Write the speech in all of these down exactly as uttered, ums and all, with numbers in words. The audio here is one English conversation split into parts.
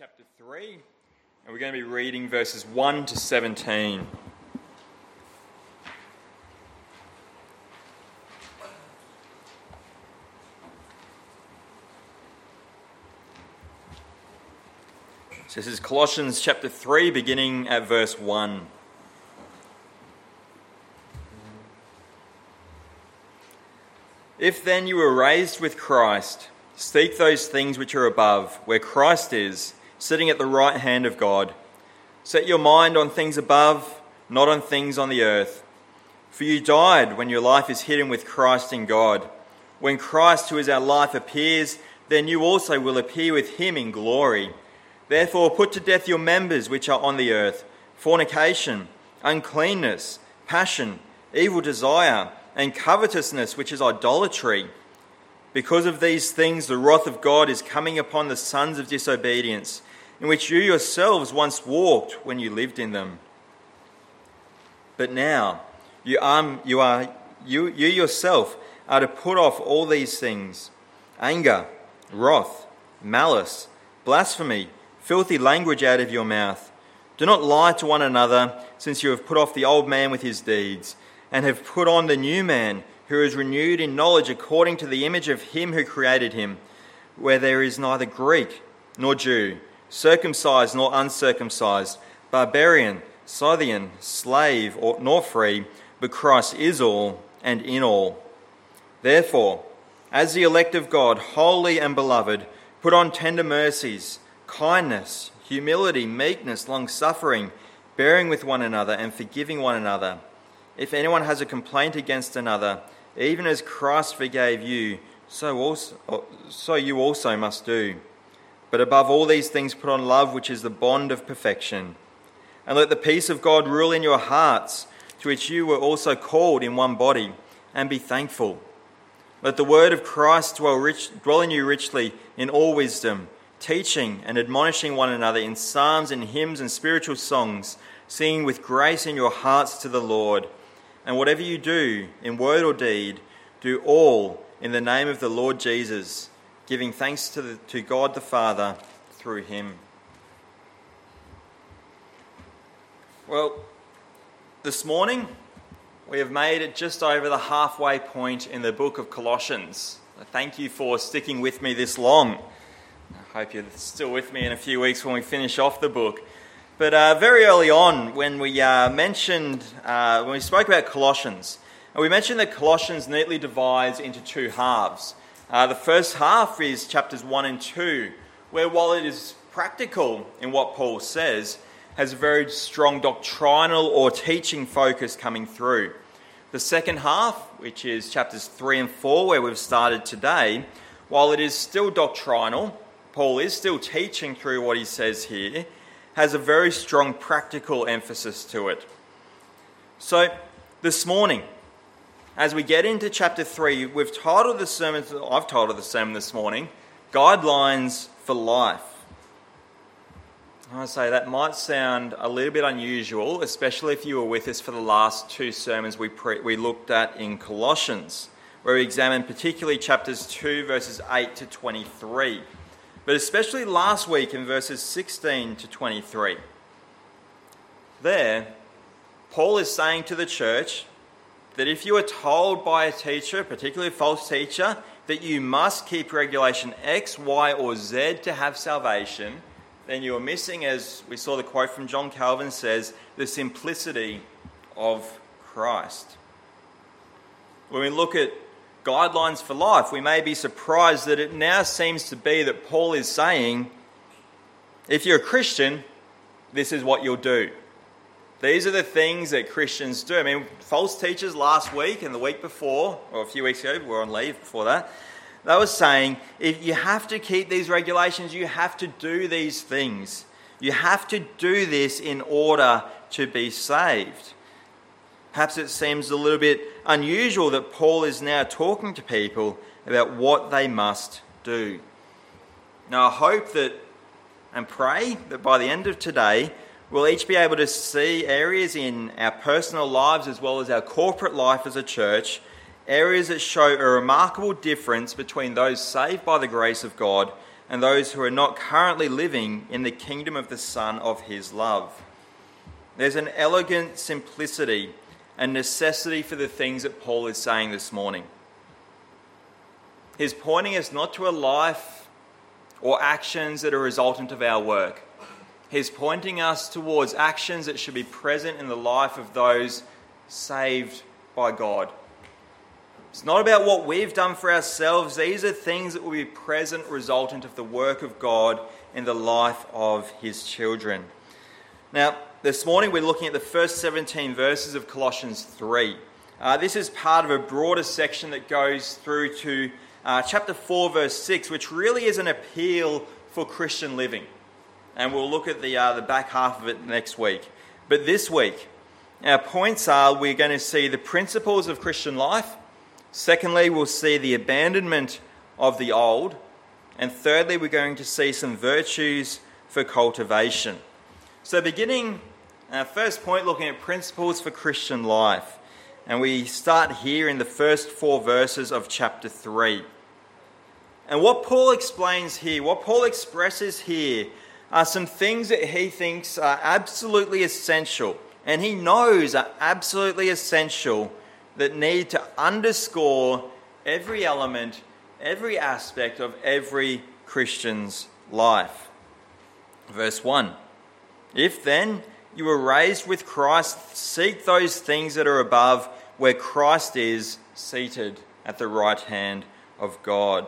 chapter three, and we're going to be reading verses one to seventeen. So this is Colossians chapter three, beginning at verse one. If then you were raised with Christ, seek those things which are above, where Christ is, sitting at the right hand of God. Set your mind on things above, not on things on the earth. For you died when your life is hidden with Christ in God. When Christ, who is our life, appears, then you also will appear with him in glory. Therefore put to death your members which are on the earth, fornication, uncleanness, passion, evil desire, and covetousness, which is idolatry. Because of these things the wrath of God is coming upon the sons of disobedience, in which you yourselves once walked when you lived in them. But now you are, you are you, you yourself are to put off all these things: anger, wrath, malice, blasphemy, filthy language out of your mouth. Do not lie to one another, since you have put off the old man with his deeds, and have put on the new man, who is renewed in knowledge according to the image of him who created him, where there is neither Greek nor Jew, circumcised nor uncircumcised, barbarian, Scythian, slave or nor free, but Christ is all and in all. Therefore, as the elect of God, holy and beloved, put on tender mercies, kindness, humility, meekness, long-suffering, bearing with one another and forgiving one another. If anyone has a complaint against another, even as Christ forgave you, so also, so you also must do. But above all these things put on love, which is the bond of perfection. And let the peace of God rule in your hearts, to which you were also called in one body, and be thankful. Let the word of Christ dwell, rich, dwell in you richly in all wisdom, teaching and admonishing one another in psalms and hymns and spiritual songs, singing with grace in your hearts to the Lord. And whatever you do, in word or deed, do all in the name of the Lord Jesus, giving thanks to, the, to God the Father through him. Well, this morning we have made it just over the halfway point in the book of Colossians. Thank you for sticking with me this long. I hope you're still with me in a few weeks when we finish off the book. But uh, very early on, when we uh, mentioned, uh, when we spoke about Colossians, we mentioned that Colossians neatly divides into two halves. Uh, the first half is chapters one and two, where while it is practical in what Paul says, has a very strong doctrinal or teaching focus coming through. The second half, which is chapters three and four, where we've started today, while it is still doctrinal, Paul is still teaching through what he says here, has a very strong practical emphasis to it. So this morning, as we get into chapter three, we've titled the sermon, I've titled the sermon this morning, Guidelines for Life. I say that might sound a little bit unusual, especially if you were with us for the last two sermons we pre- we looked at in Colossians, where we examined particularly chapters two, verses eight to twenty-three. But especially last week in verses sixteen to twenty-three. There, Paul is saying to the church that if you are told by a teacher, particularly a false teacher, that you must keep regulation X, Y, or Z to have salvation, then you are missing, as we saw the quote from John Calvin says, the simplicity of Christ. When we look at guidelines for life, we may be surprised that it now seems to be that Paul is saying, if you're a Christian, this is what you'll do. These are the things that Christians do. I mean, false teachers last week and the week before, or a few weeks ago, we were on leave before that, they were saying, if you have to keep these regulations, you have to do these things. You have to do this in order to be saved. Perhaps it seems a little bit unusual that Paul is now talking to people about what they must do. Now, I hope that and pray that by the end of today, we'll each be able to see areas in our personal lives as well as our corporate life as a church areas that show a remarkable difference between those saved by the grace of God and those who are not currently living in the kingdom of the Son of his love. There's an elegant simplicity and necessity for the things that Paul is saying this morning. He's pointing us not to a life or actions that are resultant of our work. He's pointing us towards actions that should be present in the life of those saved by God. It's not about what we've done for ourselves. These are things that will be present resultant of the work of God in the life of his children. Now, this morning we're looking at the first seventeen verses of Colossians three. Uh, this is part of a broader section that goes through to uh, chapter four, verse six, which really is an appeal for Christian living. And we'll look at the, uh, the back half of it next week. But this week, our points are we're going to see the principles of Christian life. Secondly, we'll see the abandonment of the old. And thirdly, we're going to see some virtues for cultivation. So beginning our first point, looking at principles for Christian life. And we start here in the first four verses of chapter three. And what Paul explains here, what Paul expresses here, are some things that he thinks are absolutely essential, and he knows are absolutely essential, that need to underscore every element, every aspect of every Christian's life. Verse one, if then you were raised with Christ, seek those things that are above, where Christ is seated at the right hand of God.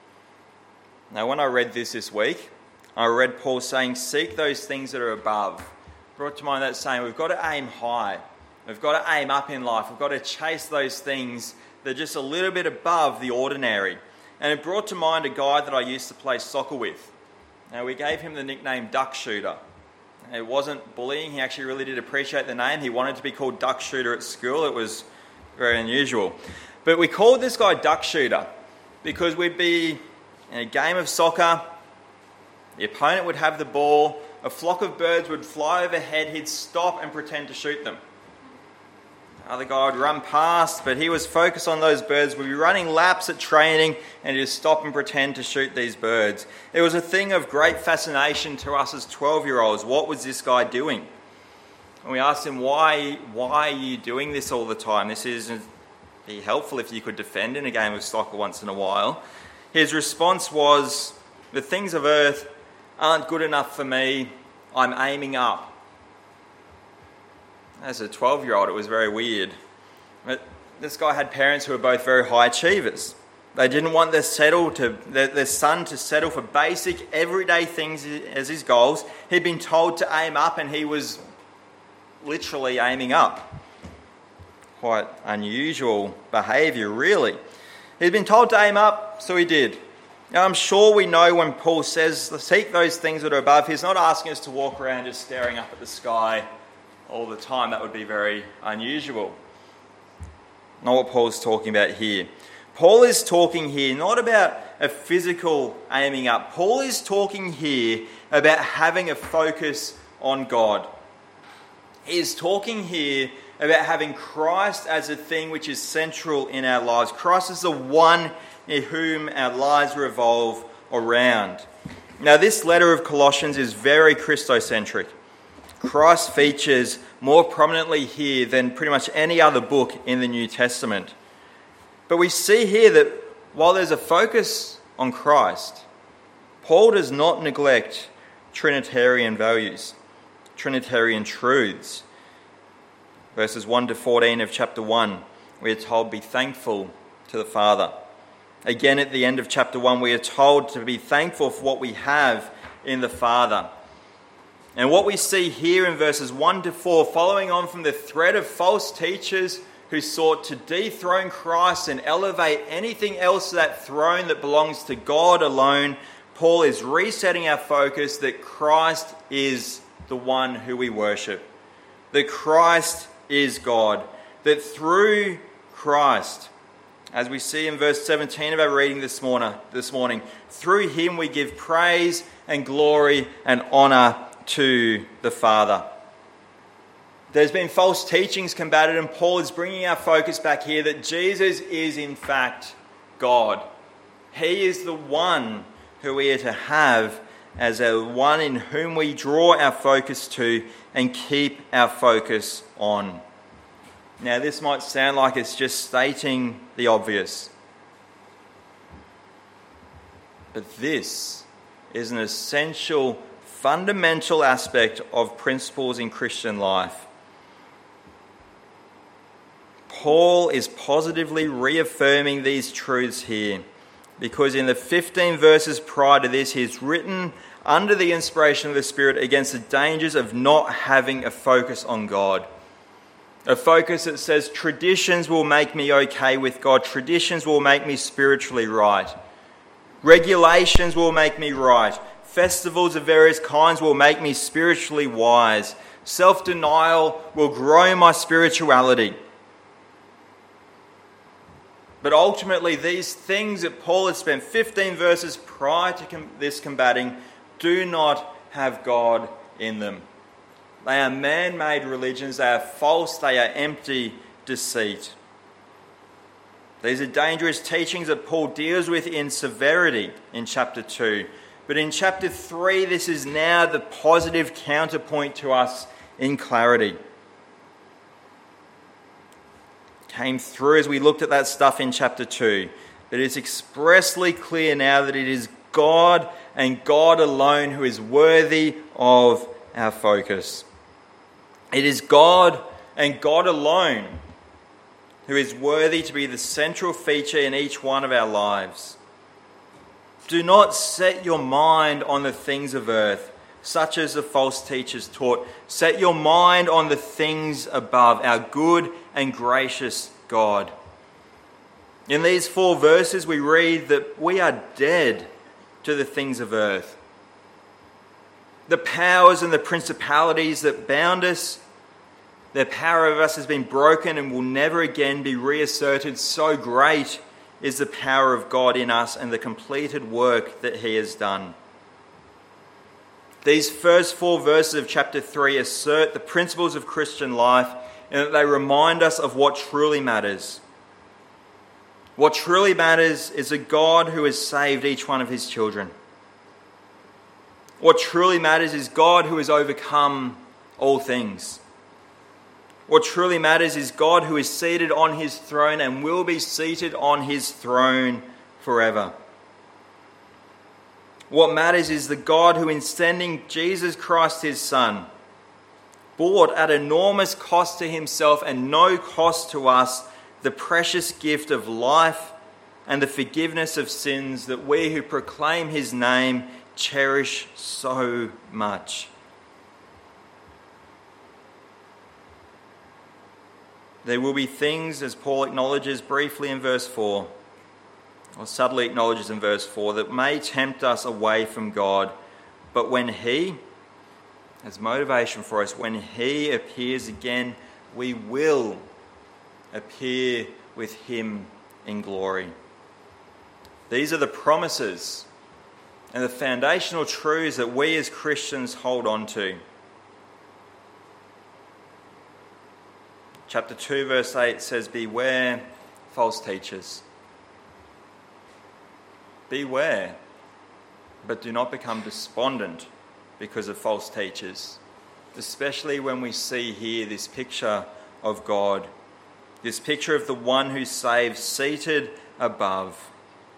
Now, when I read this this week, I read Paul saying, seek those things that are above. Brought to mind that saying, we've got to aim high. We've got to aim up in life. We've got to chase those things that are just a little bit above the ordinary. And it brought to mind a guy that I used to play soccer with. Now, we gave him the nickname Duck Shooter. It wasn't bullying. He actually really did appreciate the name. He wanted to be called Duck Shooter at school. It was very unusual. But we called this guy Duck Shooter because we'd be in a game of soccer. The opponent would have the ball, a flock of birds would fly overhead, he'd stop and pretend to shoot them. The other guy would run past, but he was focused on those birds. We'd be running laps at training, and he'd stop and pretend to shoot these birds. It was a thing of great fascination to us as twelve-year-olds. What was this guy doing? And we asked him, why, why are you doing this all the time? This isn't be helpful if you could defend in a game of soccer once in a while. His response was, the things of earth aren't good enough for me, I'm aiming up. As a twelve-year-old, it was very weird. But this guy had parents who were both very high achievers. They didn't want their, settle to, their, their son to settle for basic, everyday things as his goals. He'd been told to aim up, and he was literally aiming up. Quite unusual behaviour, really. He'd been told to aim up, so he did. Now, I'm sure we know when Paul says, seek those things that are above, he's not asking us to walk around just staring up at the sky all the time. That would be very unusual. Not what Paul's talking about here. Paul is talking here not about a physical aiming up. Paul is talking here about having a focus on God. He is talking here about having Christ as a thing which is central in our lives. Christ is the one in whom our lives revolve around. Now, this letter of Colossians is very Christocentric. Christ features more prominently here than pretty much any other book in the New Testament. But we see here that while there's a focus on Christ, Paul does not neglect Trinitarian values, Trinitarian truths. Verses one to fourteen of chapter one, we are told, be thankful to the Father. Again, at the end of chapter one, we are told to be thankful for what we have in the Father. And what we see here in verses one to four, following on from the thread of false teachers who sought to dethrone Christ and elevate anything else to that throne that belongs to God alone, Paul is resetting our focus that Christ is the one who we worship. That Christ is God. That through Christ, as we see in verse seventeen of our reading this morning, this morning, through him we give praise and glory and honour to the Father. There's been false teachings combated, and Paul is bringing our focus back here that Jesus is in fact God. He is the one who we are to have as our one in whom we draw our focus to and keep our focus on. Now, this might sound like it's just stating the obvious, but this is an essential, fundamental aspect of principles in Christian life. Paul is positively reaffirming these truths here, because in the fifteen verses prior to this, he's written under the inspiration of the Spirit against the dangers of not having a focus on God. A focus that says traditions will make me okay with God, traditions will make me spiritually right, regulations will make me right, festivals of various kinds will make me spiritually wise, self-denial will grow my spirituality. But ultimately, these things that Paul has spent fifteen verses prior to com- this combating do not have God in them. They are man-made religions, they are false, they are empty deceit. These are dangerous teachings that Paul deals with in severity in chapter two. But in chapter three, this is now the positive counterpoint to us in clarity. Came through as we looked at that stuff in chapter two. It is expressly clear now that it is God and God alone who is worthy of our focus. It is God and God alone who is worthy to be the central feature in each one of our lives. Do not set your mind on the things of earth, such as the false teachers taught. Set your mind on the things above, our good and gracious God. In these four verses we read that we are dead to the things of earth. The powers and the principalities that bound us, their power over us has been broken and will never again be reasserted. So great is the power of God in us and the completed work that he has done. These first four verses of chapter three assert the principles of Christian life and that they remind us of what truly matters. What truly matters is a God who has saved each one of his children. What truly matters is God who has overcome all things. What truly matters is God who is seated on his throne and will be seated on his throne forever. What matters is the God who, in sending Jesus Christ his Son, bought at enormous cost to himself and no cost to us the precious gift of life and the forgiveness of sins that we who proclaim his name cherish so much. There will be things, as Paul acknowledges briefly in verse four, or subtly acknowledges in verse four, that may tempt us away from God. But when he, as motivation for us, when he appears again, we will appear with him in glory. These are the promises and the foundational truths that we as Christians hold on to. Chapter two verse eight says, beware false teachers. Beware, but do not become despondent because of false teachers, especially when we see here this picture of God, this picture of the one who saves seated above.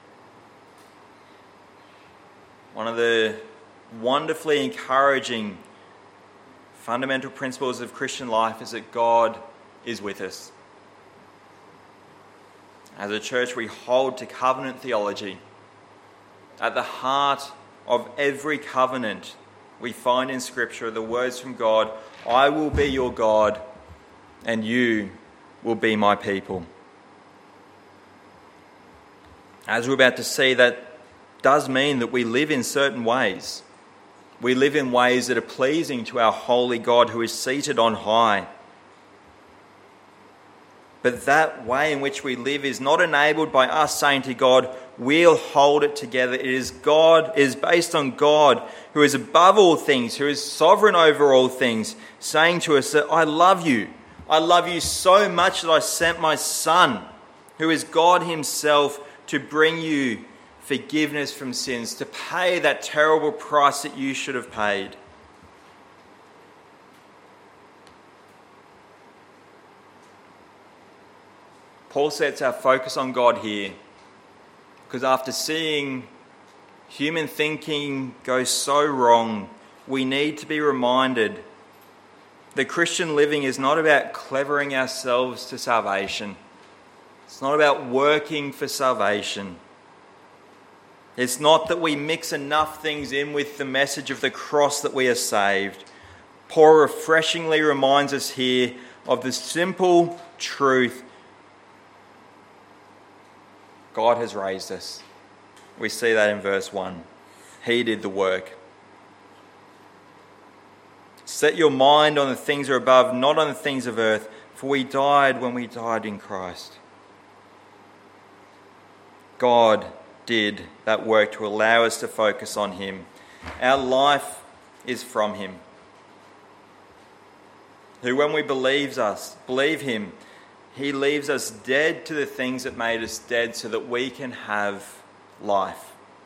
One of the wonderfully encouraging fundamental principles of Christian life is that God is with us. As a church, we hold to covenant theology. At the heart of every covenant we find in Scripture are the words from God, I will be your God and you will be my people. As we're about to see, that does mean that we live in certain ways. We live in ways that are pleasing to our holy God who is seated on high. But that way in which we live is not enabled by us saying to God, we'll hold it together. It is God, it is based on God who is above all things, who is sovereign over all things, saying to us that I love you. I love you so much that I sent my Son, who is God himself, to bring you forgiveness from sins, to pay that terrible price that you should have paid. Paul sets our focus on God here because after seeing human thinking go so wrong, we need to be reminded that Christian living is not about clevering ourselves to salvation. It's not about working for salvation. It's not that we mix enough things in with the message of the cross that we are saved. Paul refreshingly reminds us here of the simple truth: God has raised us. We see that in verse one. He did the work. Set your mind on the things that are above, not on the things of earth, for we died when we died in Christ. God did that work to allow us to focus on him. Our life is from him, who when we believe us, believe him, he leaves us dead to the things that made us dead so that we can have life.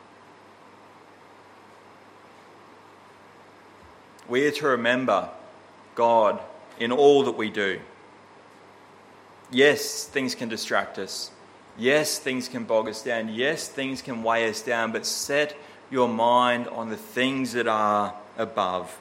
We are to remember God in all that we do. Yes, things can distract us. Yes, things can bog us down. Yes, things can weigh us down. But set your mind on the things that are above.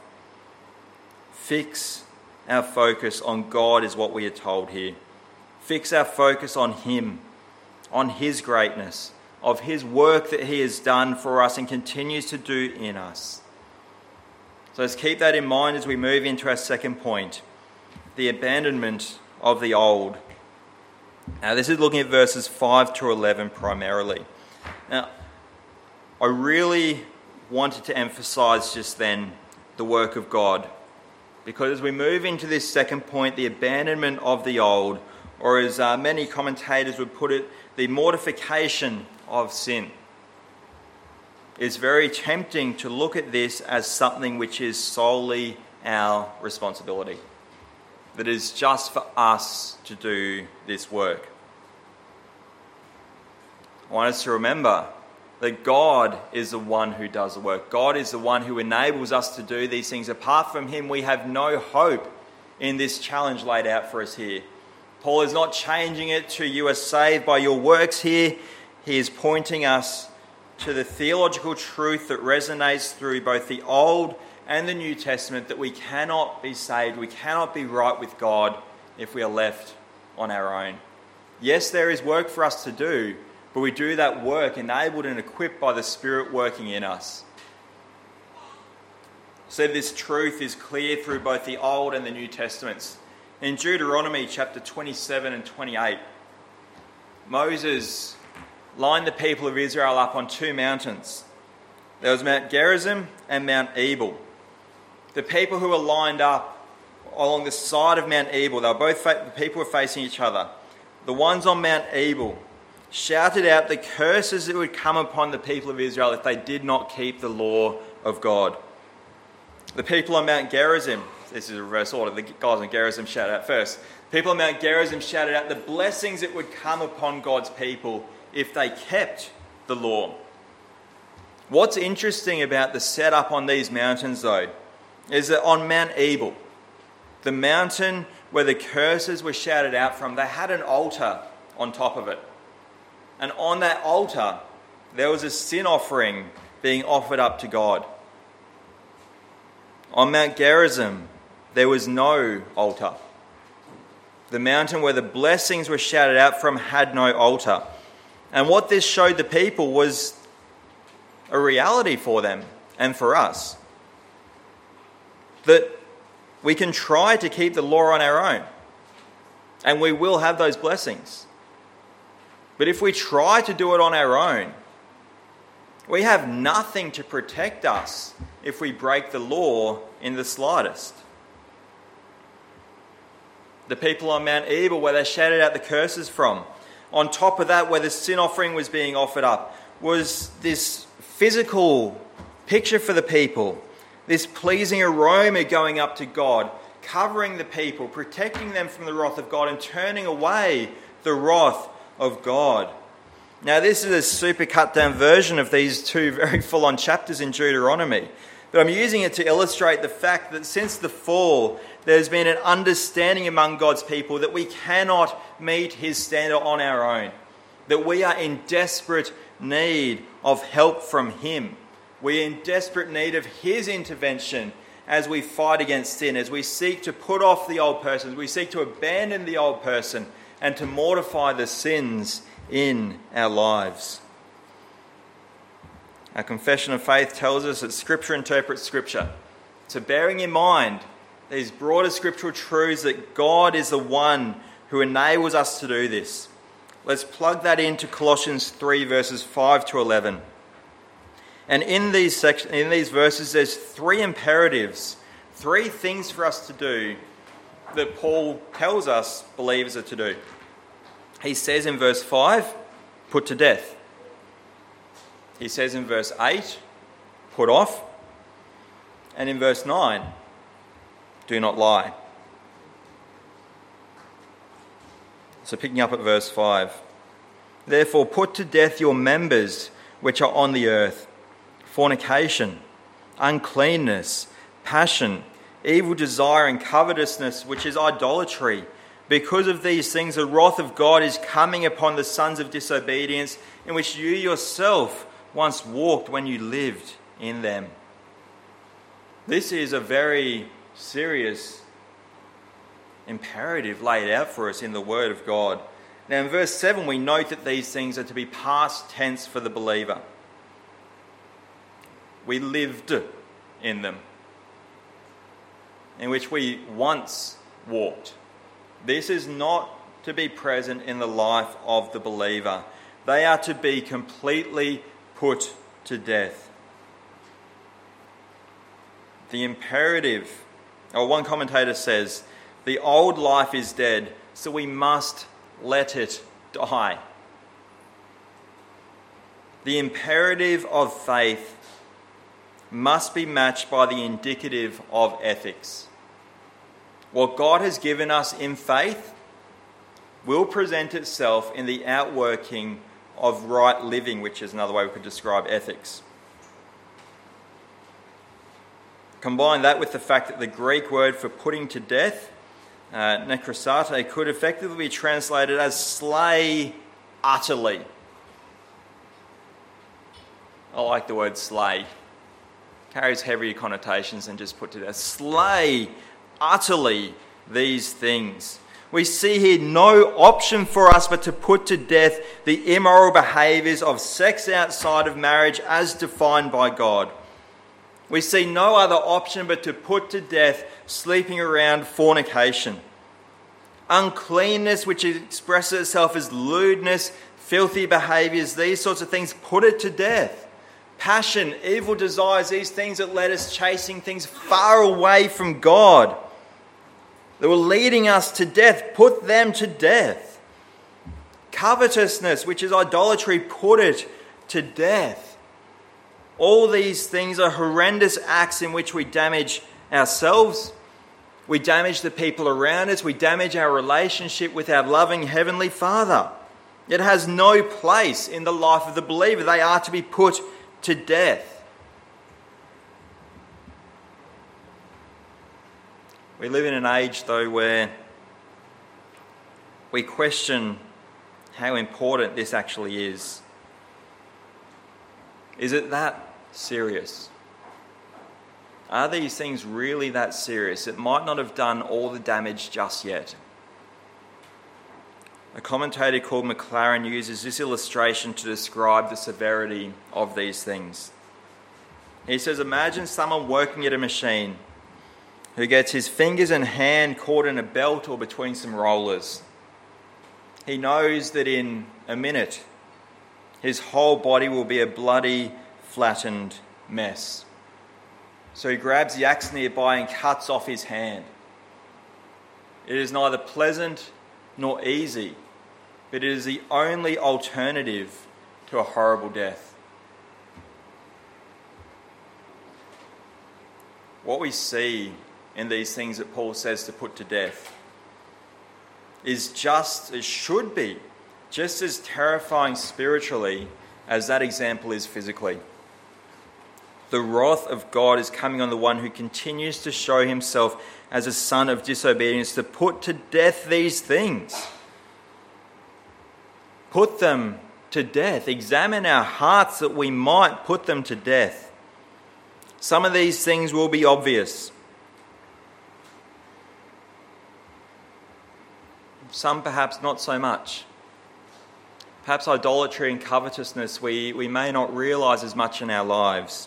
Fix our focus on God is what we are told here. Fix our focus on him, on his greatness, of his work that he has done for us and continues to do in us. So let's keep that in mind as we move into our second point, the abandonment of the old. Now this is looking at verses five to eleven primarily. Now, I really wanted to emphasise just then the work of God, because as we move into this second point, the abandonment of the old, or as uh, many commentators would put it, the mortification of sin. It's very tempting to look at this as something which is solely our responsibility. That is just for us to do this work. I want us to remember that God is the one who does the work. God is the one who enables us to do these things. Apart from him, we have no hope in this challenge laid out for us here. Paul is not changing it to you are saved by your works here. He is pointing us to the theological truth that resonates through both the Old and the New Testament, that we cannot be saved, we cannot be right with God if we are left on our own. Yes, there is work for us to do, but we do that work enabled and equipped by the Spirit working in us. So this truth is clear through both the Old and the New Testaments. In Deuteronomy chapter twenty-seven and twenty-eight, Moses lined the people of Israel up on two mountains. There was Mount Gerizim and Mount Ebal. The people who were lined up along the side of Mount Ebal, they were both the people were facing each other. The ones on Mount Ebal shouted out the curses that would come upon the people of Israel if they did not keep the law of God. The people on Mount Gerizim, this is a reverse order, the guys on Gerizim shouted out first. People on Mount Gerizim shouted out the blessings that would come upon God's people if they kept the law. What's interesting about the setup on these mountains, though, is that on Mount Ebal, the mountain where the curses were shouted out from, they had an altar on top of it. And on that altar, there was a sin offering being offered up to God. On Mount Gerizim, there was no altar. The mountain where the blessings were shouted out from had no altar. And what this showed the people was a reality for them and for us. That we can try to keep the law on our own, and we will have those blessings. But if we try to do it on our own, we have nothing to protect us if we break the law in the slightest. The people on Mount Ebal, where they shouted out the curses from, on top of that, where the sin offering was being offered up, was this physical picture for the people, this pleasing aroma going up to God, covering the people, protecting them from the wrath of God and turning away the wrath of God. Now, this is a super cut down version of these two very full on chapters in Deuteronomy, but I'm using it to illustrate the fact that since the fall, there's been an understanding among God's people that we cannot meet his standard on our own, that we are in desperate need of help from him. We're in desperate need of his intervention as we fight against sin, as we seek to put off the old person, as we seek to abandon the old person and to mortify the sins in our lives. Our confession of faith tells us that Scripture interprets Scripture. So bearing in mind these broader scriptural truths that God is the one who enables us to do this, let's plug that into Colossians three verses five to eleven. And in these sec- in these verses there's three imperatives, three things for us to do that Paul tells us believers are to do. He says in verse five, put to death. He says in verse eight, put off. And in verse nine, do not lie. So picking up at verse five. Therefore put to death your members which are on the earth: fornication, uncleanness, passion, evil desire and covetousness, which is idolatry. Because of these things, the wrath of God is coming upon the sons of disobedience, in which you yourself once walked when you lived in them. This is a very serious imperative laid out for us in the Word of God. Now in verse seven, we note that these things are to be past tense for the believer. We lived in them, in which we once walked. This is not to be present in the life of the believer. They are to be completely put to death. The imperative, or one commentator says, the old life is dead, so we must let it die. The imperative of faith must be matched by the indicative of ethics. What God has given us in faith will present itself in the outworking of right living, which is another way we could describe ethics. Combine that with the fact that the Greek word for putting to death, uh, nekrosate, could effectively be translated as slay utterly. I like the word slay. Carries heavier connotations than just put to death. Slay utterly these things. We see here no option for us but to put to death the immoral behaviours of sex outside of marriage as defined by God. We see no other option but to put to death sleeping around fornication. Uncleanness, which expresses itself as lewdness, filthy behaviours, these sorts of things, put it to death. Passion, evil desires, these things that led us chasing things far away from God, that were leading us to death, put them to death. Covetousness, which is idolatry, put it to death. All these things are horrendous acts in which we damage ourselves, we damage the people around us, we damage our relationship with our loving Heavenly Father. It has no place in the life of the believer. They are to be put to death. We live in an age, though, where we question how important this actually is. Is it that serious? Are these things really that serious? It might not have done all the damage just yet. A commentator called McLaren uses this illustration to describe the severity of these things. He says, imagine someone working at a machine who gets his fingers and hand caught in a belt or between some rollers. He knows that in a minute, his whole body will be a bloody, flattened mess. So he grabs the axe nearby and cuts off his hand. It is neither pleasant nor easy, but it is the only alternative to a horrible death. What we see in these things that Paul says to put to death is just, it should be, just as terrifying spiritually as that example is physically. The wrath of God is coming on the one who continues to show himself as a son of disobedience, to put to death these things. Put them to death. Examine our hearts that we might put them to death. Some of these things will be obvious. Some perhaps not so much. Perhaps idolatry and covetousness we, we may not realise as much in our lives.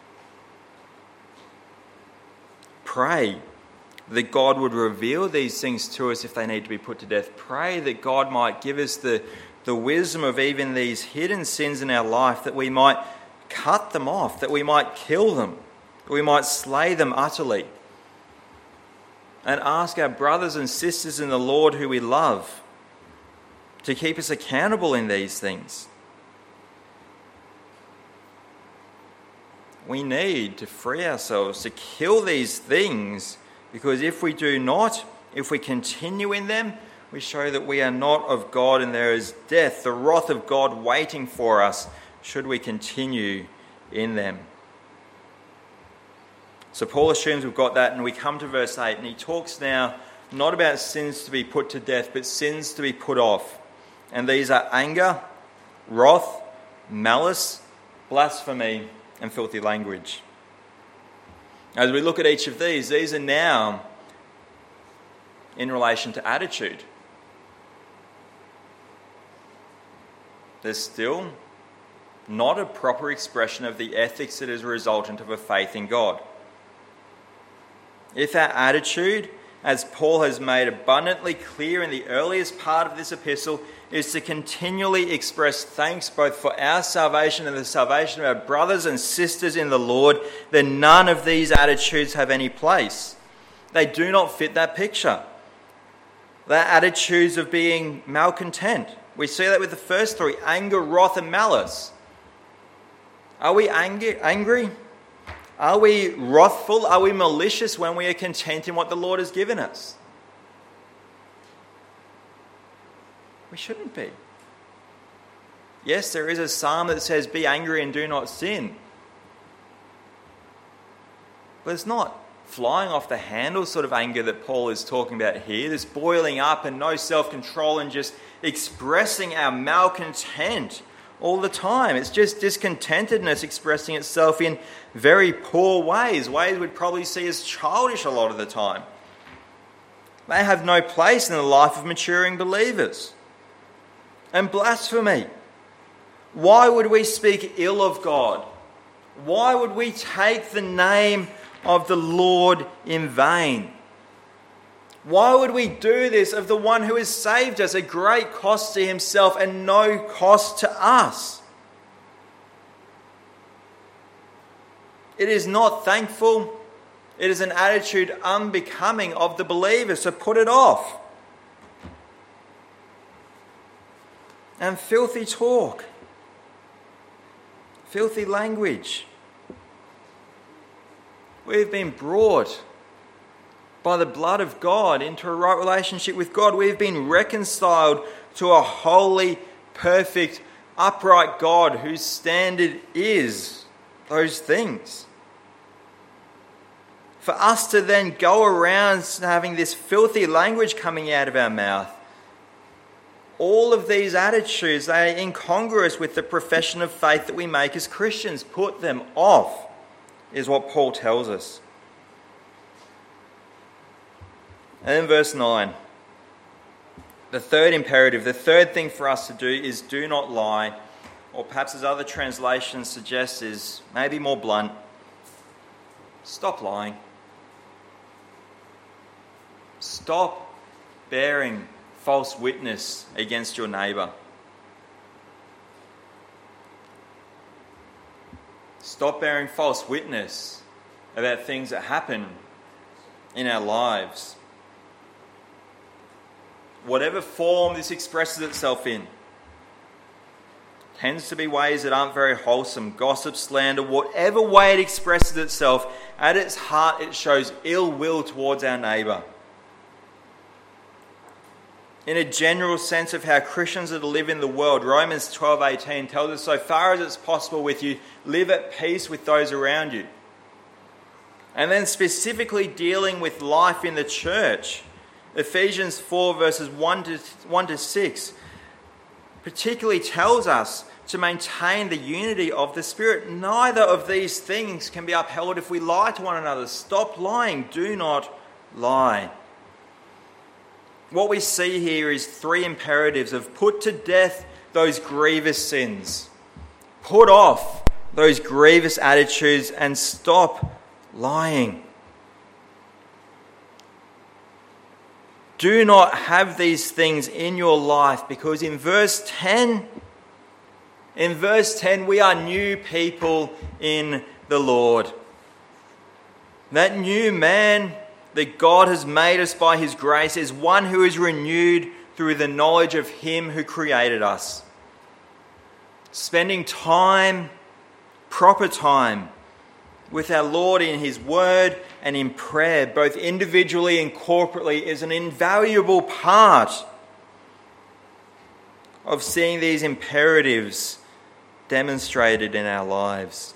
Pray that God would reveal these things to us if they need to be put to death. Pray that God might give us the, the wisdom of even these hidden sins in our life, that we might cut them off, that we might kill them, that we might slay them utterly. And ask our brothers and sisters in the Lord who we love to keep us accountable in these things. We need to free ourselves to kill these things, because if we do not, if we continue in them, we show that we are not of God, and there is death, the wrath of God waiting for us should we continue in them. So Paul assumes we've got that, and we come to verse eight, and he talks now not about sins to be put to death, but sins to be put off. And these are anger, wrath, malice, blasphemy, and filthy language. As we look at each of these, these are now in relation to attitude. They're still not a proper expression of the ethics that is a resultant of a faith in God. If our attitude, as Paul has made abundantly clear in the earliest part of this epistle, is to continually express thanks both for our salvation and the salvation of our brothers and sisters in the Lord, then none of these attitudes have any place. They do not fit that picture. They're attitudes of being malcontent. We see that with the first three: anger, wrath, and malice. Are we angry? angry? Are we wrathful? Are we malicious when we are content in what the Lord has given us? We shouldn't be. Yes, there is a psalm that says, "Be angry and do not sin." But it's not flying off the handle sort of anger that Paul is talking about here. This boiling up and no self-control and just expressing our malcontent all the time. It's just discontentedness expressing itself in very poor ways, ways we'd probably see as childish a lot of the time. They have no place in the life of maturing believers. And blasphemy. Why would we speak ill of God? Why would we take the name of the Lord in vain? Why would we do this of the one who has saved us at great cost to himself and no cost to us? It is not thankful. It is an attitude unbecoming of the believer, so put it off. And filthy talk, filthy language. We've been brought by the blood of God into a right relationship with God. We've been reconciled to a holy, perfect, upright God whose standard is those things. For us to then go around having this filthy language coming out of our mouth, all of these attitudes, they are incongruous with the profession of faith that we make as Christians. Put them off, is what Paul tells us. And then verse nine. The third imperative, the third thing for us to do is do not lie, or perhaps as other translations suggest is maybe more blunt, stop lying. Stop bearing false witness against your neighbour. Stop bearing false witness about things that happen in our lives. Whatever form this expresses itself in, tends to be ways that aren't very wholesome, gossip, slander, whatever way it expresses itself, at its heart it shows ill will towards our neighbour. in a general sense of how Christians are to live in the world, Romans twelve eighteen tells us, so far as it's possible with you, live at peace with those around you. And then specifically dealing with life in the church, Ephesians four verses one to six particularly tells us to maintain the unity of the Spirit. Neither of these things can be upheld if we lie to one another. Stop lying. Do not lie. What we see here is three imperatives of put to death those grievous sins, put off those grievous attitudes, and stop lying. Do not have these things in your life, because in verse ten, in verse ten, we are new people in the Lord. That new man that God has made us by his grace is one who is renewed through the knowledge of him who created us. Spending time, proper time, with our Lord in his word and in prayer, both individually and corporately, is an invaluable part of seeing these imperatives demonstrated in our lives.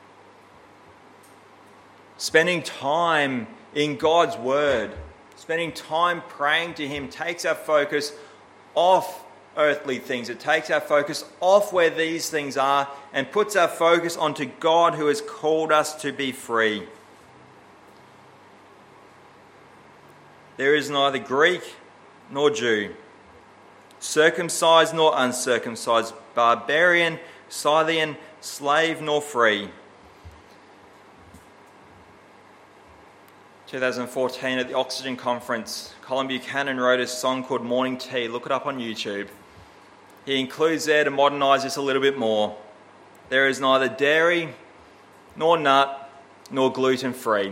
Spending time in God's word, spending time praying to him, takes our focus off earthly things. It takes our focus off where these things are and puts our focus onto God who has called us to be free. There is neither Greek nor Jew, circumcised nor uncircumcised, barbarian, Scythian, slave nor free. twenty fourteen at the Oxygen Conference, Colin Buchanan wrote a song called Morning Tea. Look it up on YouTube. He includes there, to modernise this a little bit more, there is neither dairy nor nut nor gluten free.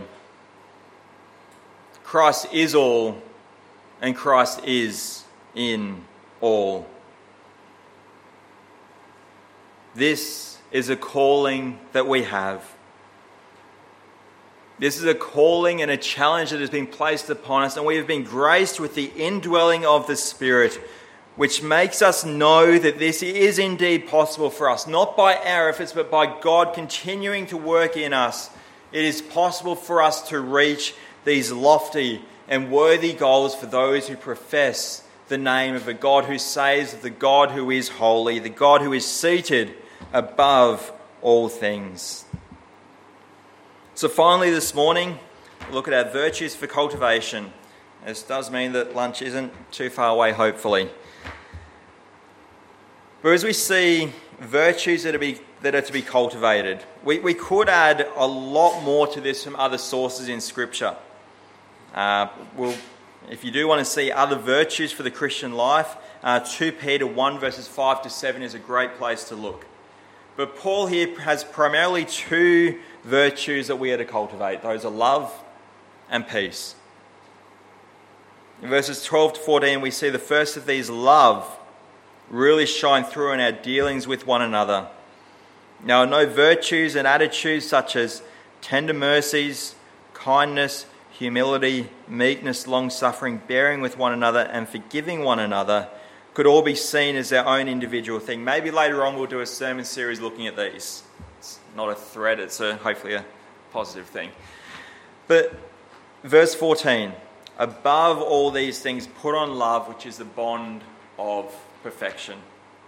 Christ is all, and Christ is in all. This is a calling that we have. This is a calling and a challenge that has been placed upon us, and we have been graced with the indwelling of the Spirit, which makes us know that this is indeed possible for us, not by our efforts, but by God continuing to work in us. It is possible for us to reach these lofty and worthy goals for those who profess the name of a God who saves, of the God who is holy, the God who is seated above all things. So finally this morning, we'll look at our virtues for cultivation. This does mean that lunch isn't too far away, hopefully. But as we see virtues that are, be, that are to be cultivated, we, we could add a lot more to this from other sources in Scripture. Uh, we'll, if you do want to see other virtues for the Christian life, uh, Second Peter one verses five to seven is a great place to look. But Paul here has primarily two virtues that we are to cultivate. Those are love and peace. In verses twelve to fourteen, we see the first of these, love, really shine through in our dealings with one another. Now, no virtues and attitudes such as tender mercies, kindness, humility, meekness, long-suffering, bearing with one another, and forgiving one another could all be seen as our own individual thing. Maybe later on we'll do a sermon series looking at these. It's not a threat, it's a, hopefully a positive thing. But verse fourteen, above all these things, put on love, which is the bond of perfection.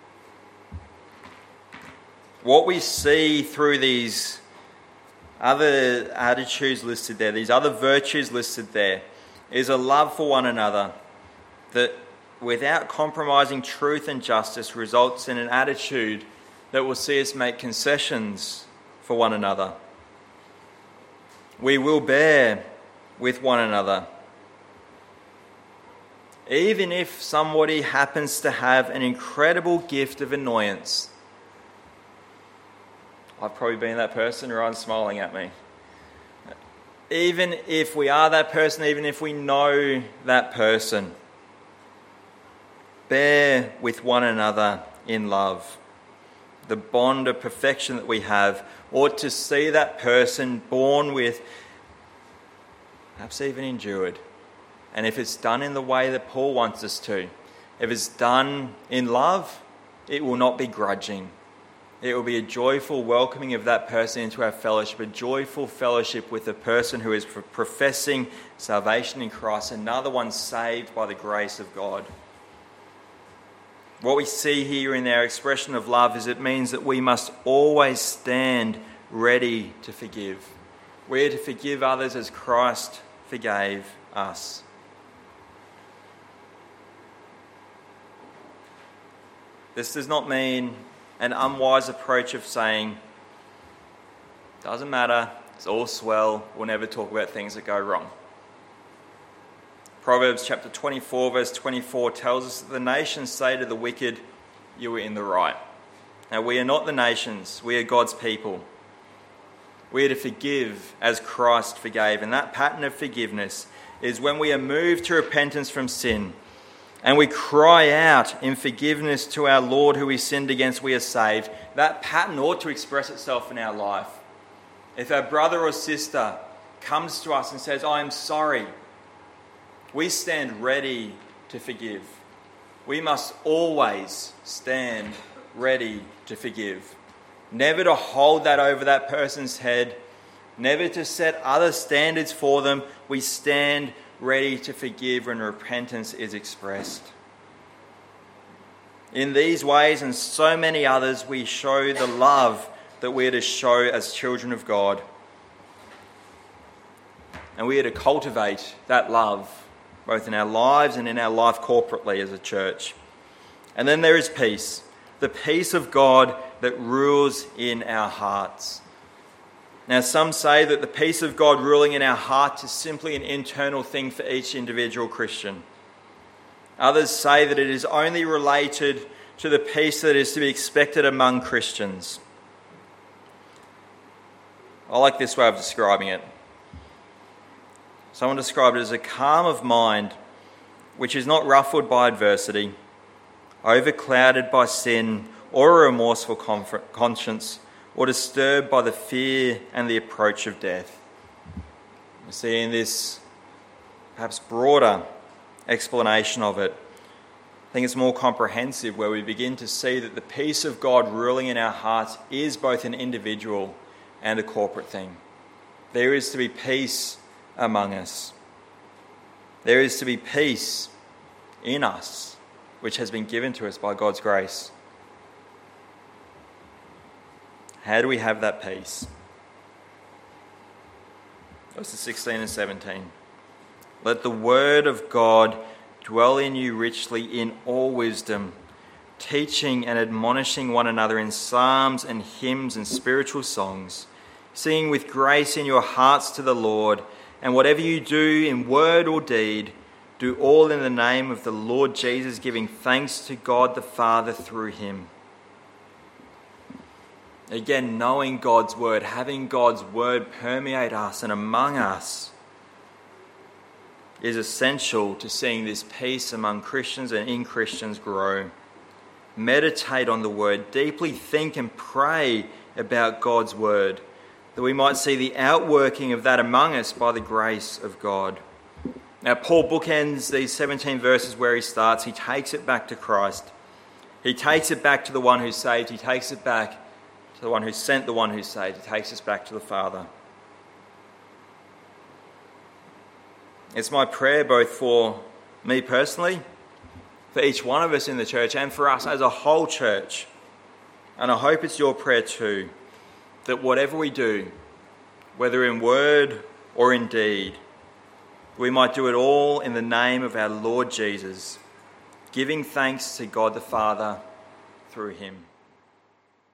What we see through these other attitudes listed there, these other virtues listed there, is a love for one another that, without compromising truth and justice, results in an attitude that will see us make concessions for one another. We will bear with one another. Even if somebody happens to have an incredible gift of annoyance. I've probably been that person. Ryan's smiling at me. Even if we are that person, even if we know that person, bear with one another in love. The bond of perfection that we have ought to see that person born with, perhaps even endured. And if it's done in the way that Paul wants us to, if it's done in love, it will not be grudging. It will be a joyful welcoming of that person into our fellowship, a joyful fellowship with a person who is professing salvation in Christ, another one saved by the grace of God. What we see here in our expression of love is it means that we must always stand ready to forgive. We are to forgive others as Christ forgave us. This does not mean an unwise approach of saying, doesn't matter, it's all swell, we'll never talk about things that go wrong. Proverbs chapter twenty-four verse twenty-four tells us that the nations say to the wicked, you are in the right. Now we are not the nations, we are God's people. We are to forgive as Christ forgave, and that pattern of forgiveness is when we are moved to repentance from sin and we cry out in forgiveness to our Lord who we sinned against, we are saved. That pattern ought to express itself in our life. If our brother or sister comes to us and says, I am sorry, we stand ready to forgive. We must always stand ready to forgive. Never to hold that over that person's head, never to set other standards for them. We stand ready to forgive when repentance is expressed. In these ways and so many others, we show the love that we are to show as children of God. And we are to cultivate that love, both in our lives and in our life corporately as a church. And then there is peace, the peace of God that rules in our hearts. Now, some say that the peace of God ruling in our hearts is simply an internal thing for each individual Christian. Others say that it is only related to the peace that is to be expected among Christians. I like this way of describing it. Someone described it as a calm of mind which is not ruffled by adversity, overclouded by sin or a remorseful conscience, or disturbed by the fear and the approach of death. We see in this perhaps broader explanation of it, I think it's more comprehensive, where we begin to see that the peace of God ruling in our hearts is both an individual and a corporate thing. There is to be peace among us. There is to be peace in us, which has been given to us by God's grace. How do we have that peace? Verses sixteen and seventeen. Let the word of God dwell in you richly in all wisdom, teaching and admonishing one another in psalms and hymns and spiritual songs, singing with grace in your hearts to the Lord, and whatever you do in word or deed, do all in the name of the Lord Jesus, giving thanks to God the Father through him. Again, knowing God's word, having God's word permeate us and among us is essential to seeing this peace among Christians and in Christians grow. Meditate on the word, deeply think and pray about God's word, that we might see the outworking of that among us by the grace of God. Now, Paul bookends these seventeen verses where he starts. He takes it back to Christ. He takes it back to the one who saved. He takes it back to the one who sent the one who saved. He takes us back to the Father. It's my prayer both for me personally, for each one of us in the church, and for us as a whole church, and I hope it's your prayer too, that whatever we do, whether in word or in deed, we might do it all in the name of our Lord Jesus, giving thanks to God the Father through him.